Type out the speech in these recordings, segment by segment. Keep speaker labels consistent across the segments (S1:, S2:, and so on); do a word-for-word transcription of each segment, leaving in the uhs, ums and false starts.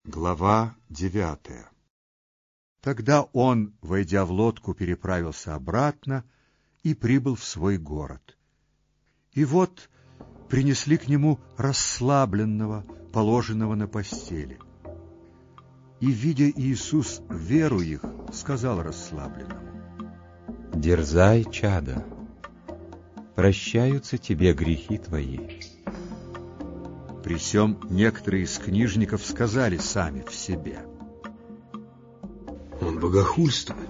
S1: Глава девятая. Тогда он, войдя в лодку, переправился обратно и прибыл в свой город. И вот принесли к нему расслабленного, положенного на постели. И, видя Иисус веру их, сказал расслабленному:
S2: «Дерзай, чадо, прощаются тебе грехи твои».
S1: При сем некоторые из книжников сказали сами в себе:
S3: Он богохульствует.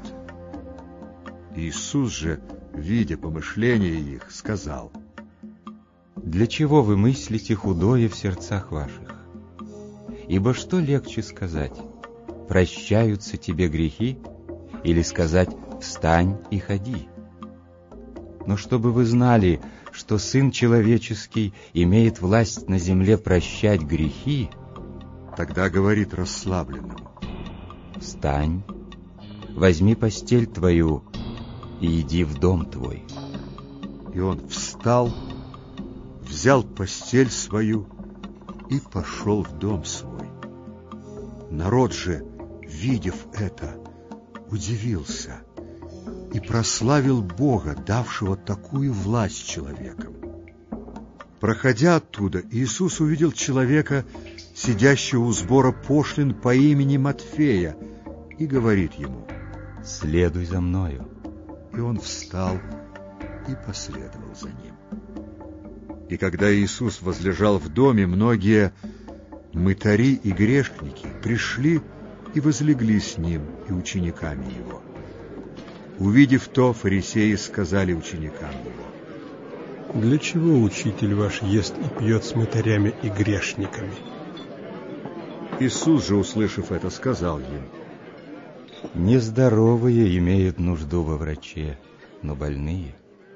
S1: Иисус же, видя помышления их, сказал:
S2: «Для чего вы мыслите худое в сердцах ваших? Ибо что легче сказать: прощаются тебе грехи, или сказать: встань и ходи? Но чтобы вы знали, что Сын Человеческий имеет власть на земле прощать грехи,
S1: тогда говорит расслабленному:
S2: встань, возьми постель твою и иди в дом твой.
S1: И он встал, взял постель свою и пошел в дом свой. Народ же, видев это, удивился и прославил Бога, давшего такую власть человекам. Проходя оттуда, Иисус увидел человека, сидящего у сбора пошлин по имени Матфея, и говорит ему:
S2: следуй за мною.
S1: И он встал и последовал за ним. И когда Иисус возлежал в доме, многие мытари и грешники пришли и возлегли с ним и учениками его. Увидев то, фарисеи сказали ученикам его:
S3: Для чего учитель ваш ест и пьет с мытарями и грешниками?
S1: Иисус же, услышав это, сказал им:
S2: нездоровые имеют нужду во враче, но больные.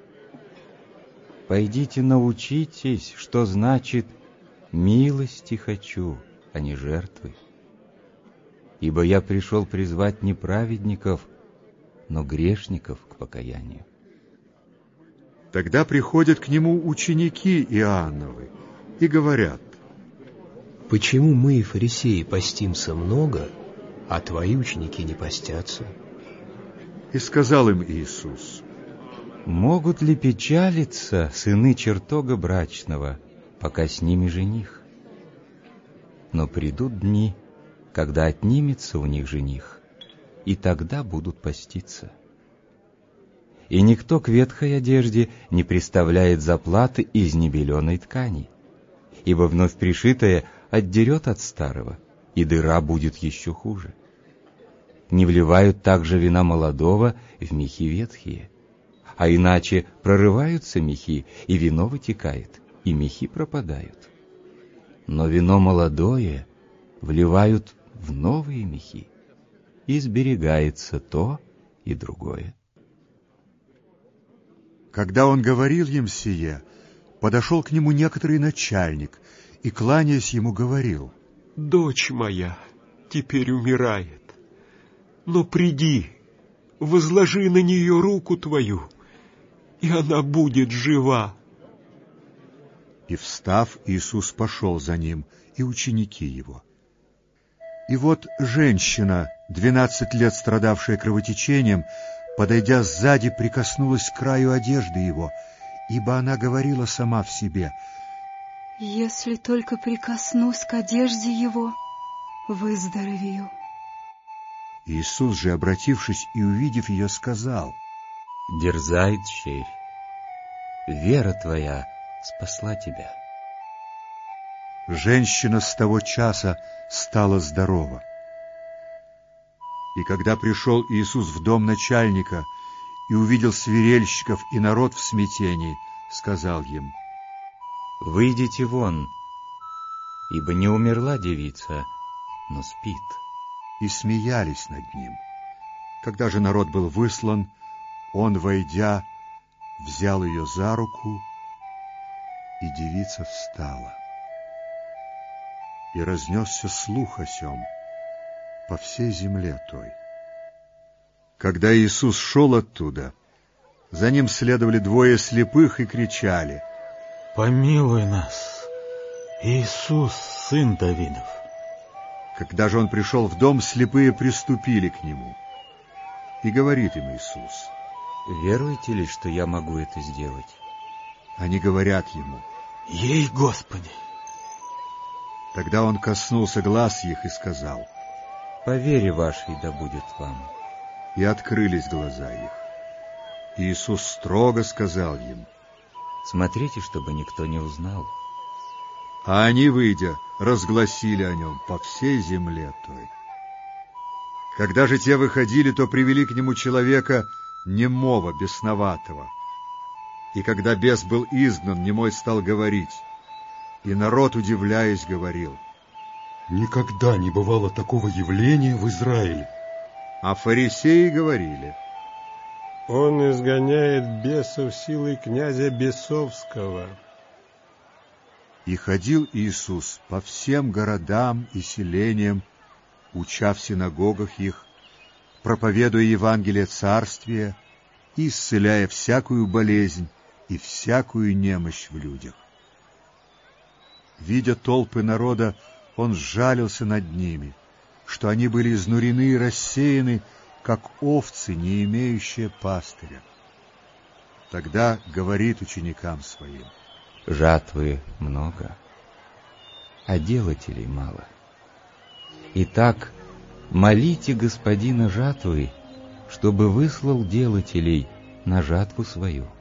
S2: Пойдите научитесь, что значит «милости хочу», а не жертвы. Ибо я пришел призвать не праведников, но грешников к покаянию.
S1: Тогда приходят к нему ученики Иоанновы и говорят:
S4: почему мы, фарисеи, постимся много, а твои ученики не постятся?
S1: И сказал им Иисус:
S2: могут ли печалиться сыны чертога брачного, пока с ними жених? Но придут дни, когда отнимется у них жених, и тогда будут поститься. И никто к ветхой одежде не приставляет заплаты из небеленой ткани, ибо вновь пришитое отдерет от старого, и дыра будет еще хуже. Не вливают также вина молодого в мехи ветхие, а иначе прорываются мехи, и вино вытекает, и мехи пропадают. Но вино молодое вливают в новые мехи, и сберегается то и другое.
S1: Когда он говорил им сие, подошел к нему некоторый начальник и, кланяясь ему, говорил:
S3: дочь моя теперь умирает, но приди, возложи на нее руку твою, и она будет жива.
S1: И, встав, Иисус пошел за ним, и ученики его. И вот женщина, двенадцать лет страдавшая кровотечением, подойдя сзади, прикоснулась к краю одежды его, ибо она говорила сама в себе:
S5: если только прикоснусь к одежде его, выздоровею.
S1: Иисус же, обратившись и увидев ее, сказал:
S2: дерзай, дщерь, вера твоя спасла тебя.
S1: Женщина с того часа стала здорова. И когда пришел Иисус в дом начальника и увидел свирельщиков и народ в смятении, сказал им:
S2: выйдите вон, ибо не умерла девица, но спит.
S1: И смеялись над ним. Когда же народ был выслан, он, войдя, взял ее за руку, и девица встала. И разнесся слух о сем по всей земле той. Когда Иисус шел оттуда, за ним следовали двое слепых и кричали:
S6: помилуй нас, Иисус, сын Давидов.
S1: Когда же он пришел в дом, слепые приступили к нему. И говорит им Иисус:
S2: «Веруете ли, что я могу это сделать?»
S1: Они говорят ему:
S4: «Ей, Господи!»
S1: Тогда он коснулся глаз их и сказал:
S2: «По вере вашей да будет вам».
S1: И открылись глаза их. И Иисус строго сказал им:
S2: «Смотрите, чтобы никто не узнал».
S1: А они, выйдя, разгласили о нем по всей земле той. Когда же те выходили, то привели к нему человека немого, бесноватого. И когда бес был изгнан, немой стал говорить. И народ, удивляясь, говорил:
S3: Никогда не бывало такого явления в Израиле.
S1: А фарисеи говорили:
S3: Он изгоняет бесов силой князя Бесовского.
S1: И ходил Иисус по всем городам и селениям, уча в синагогах их, проповедуя Евангелие Царствия и исцеляя всякую болезнь и всякую немощь в людях. Видя толпы народа, он сжалился над ними, что они были изнурены и рассеяны, как овцы, не имеющие пастыря. Тогда говорит ученикам своим:
S2: Жатвы много, а делателей мало. Итак, молите Господина жатвы, чтобы выслал делателей на жатву свою.